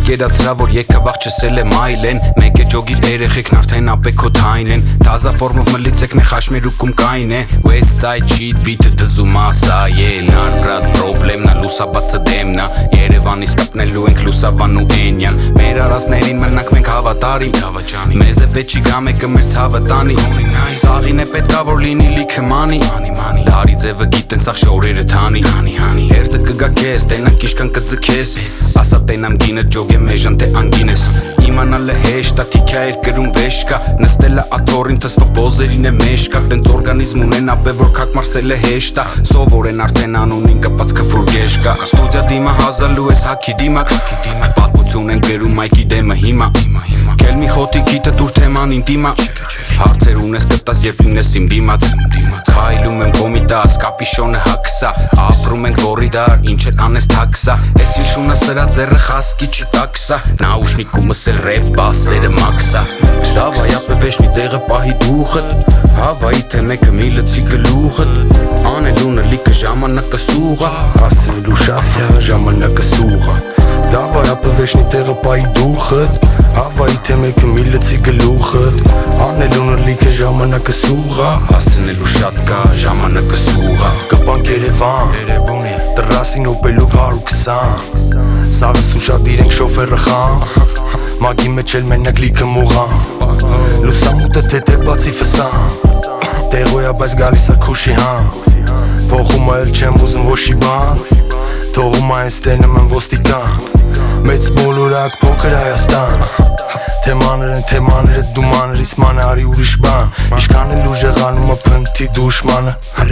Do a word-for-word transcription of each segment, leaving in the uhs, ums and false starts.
կերացրա որ եկավ աղջեսել եմ այլեն Մեկ է ջոգիր երեխեքն արդեն ապեքոթայն են Թազա ֆորմով մլիցեքն է խաշմերուկում կայն է West side cheat beat-ը դզում ասա Ելան բրատ պրոբլեմնա լուսաբացը դեմնա Երևանից կապնելու ենք լուսավան ու էնյան Մեր արասներին մրնանք մենք հավատարի Մեզ է պետք չի գա մեկը մեր ցավը տանի Սաղին է պետքա որ լինի լիքը մանի Դարի ձևը գիտեն սաղ շորերը թանի Հերթը կգա կես, տենան կիշկան կձգես Ասա տենամ գինը ջոգ է մեժան թե անգինես Իմանալը հեշտ, աթիքյա էր գրում վեշկա Նստելը աթորին թսվող բոզերին է մեշկա Տենց օրգանիզմ ունեն ապե որ կակ մարսել է հեշտա Սովոր են արդեն անունին կպած կվրուր գեշկա Ստուդիա դիմա հազալու ես հաքի դիմա Պատմություն են գրում մայքի դեմը հիմա Կել մի խոտի գիտը դուր թեման ինտիմա Հարցեր ունես կտաս երբ լինես իմ դիմաց Խայլում եմ կոմիտաս, կապիշոնը հակսա Ապրում ենք որի դար, ինչ էլ անես թաքսա Ես իլ շունը սրա ձերը խասկի չտաքսա Նաուշնիկումս էլ ռեպ բասերը մաքսա Դավայ ապե վեշնի տեղը պահի դուխըտ Հավայի թե մեկը մի լծի գլուխըտ Անելունը լիքը ժամանակը սուղա Ասելու շատ է ժամանակը սուղա Դավայ ապե վեշնի տեղը պահի դուխըտ Հավայի թե մեկը մի լծի գլուխըտ Անելունը լիքը ժամանակը սուղա Ասենելու շատ կա ժամանակը սուղա Կպանք Երևան Տրասին օպելով հարու քսան Սաղս ու շատ իրենք շոֆերը խան Մագի մեջ էլ մենակ լիքը մուղան Լուսամուտը թեթև բացի ֆսան Տեղոյա բայց գալիս ա քուշի հան Փոխումա էլ չեմ ուզում ոչի բան Թողումա են ստենում եմ ոստիկան Մեծ բոլորակ փոքր Հայաստան Թե մանր են, թե մանր է դու մանրից մանը արի ուրիշ բան Իշքան էլ ուժեղանում ա փնթի դուշմանը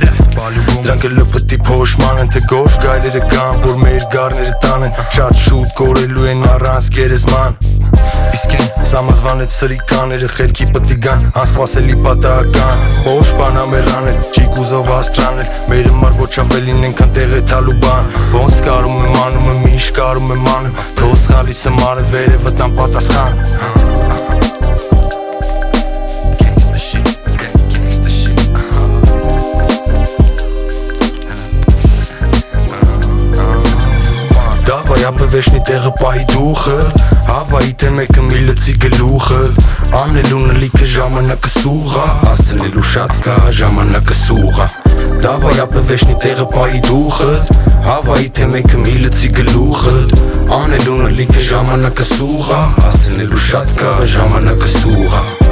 Դրանք էլ լպտի փոշման են, թե գորշ գայլերը կան Որ մեր գարները տանեն Շատ շուտ կորելու են առանց գերեզման Իսկ են սամազվանեց սրիկաները խելքի պտի գան Անսպասելի պատահական Ոչ բան ամերանել, ճիկ ուզով աստրանել Մեր համար ոչ ավելին ենքան տեղ է թալու բան Ոնց կարում եմ անում եմ, ինչ կարում եմ անում Թոս խալիս եմ արը վերևը տան պատասխան Ապե վեշնի տեղը պահի դուխը Հավայի թե մեկը մի լծի գլուխը Անելունը լիքը ժամանակը սուղա Ասենելու շատ կա ժամանակը սուղա Դավայ ապե վեշնի տեղը պահի դուխը Հավայի թե մեկը մի լծի գլուխը Անելունը լիքը ժամանակը սուղա Ասենելու շատ կա ժամանակը սուղա